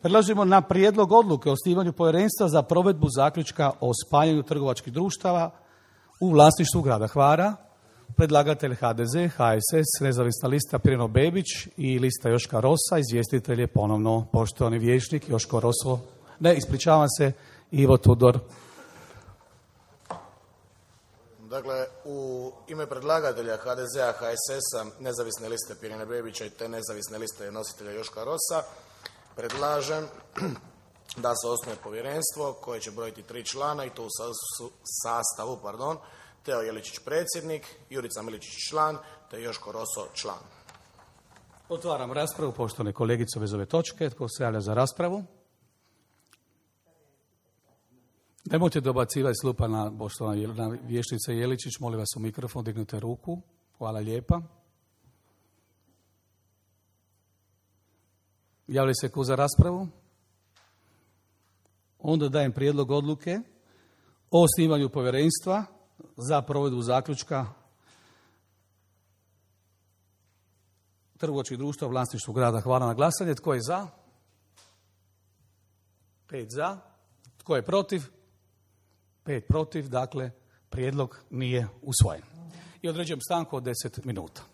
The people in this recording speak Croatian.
Prelazimo na prijedlog odluke o osnivanju povjerenstva za provedbu zaključka o spajanju trgovačkih društava u vlasništvu grada Hvara. Predlagatelj HDZ, HSS, Nezavisna lista Pirino Bebić i lista Joška Rosa. Izvjestitelj je ponovno poštovani vijećnik Joško Roso. Ispričavam se, Ivo Tudor. Dakle, u ime predlagatelja HDZ-a, HSS-a, Nezavisne liste Pirine Bebića i te Nezavisne liste nositelja Joška Rosa, predlažem da se osnuje povjerenstvo koje će brojiti 3 člana i to u sastavu, Teo Jeličić predsjednik, Jurica Miličić član, te Joško Roso član. Otvaram raspravu, poštovane kolegice, bez ove točke. Tko se javlja za raspravu? Nemojte dobacivati slupa na poštovana vijećnica Jeličić, molim vas u mikrofon, dignute ruku. Hvala lijepa. Javlja se ko za raspravu? Onda dajem prijedlog odluke o osnivanju povjerenstva za provedbu zaključka trgovačkih društva u vlasništvu grada Hvara na glasanje. Tko je za? 5 za. Tko je protiv? 5 protiv. Dakle, prijedlog nije usvojen. I određujem stanku od 10 minuta.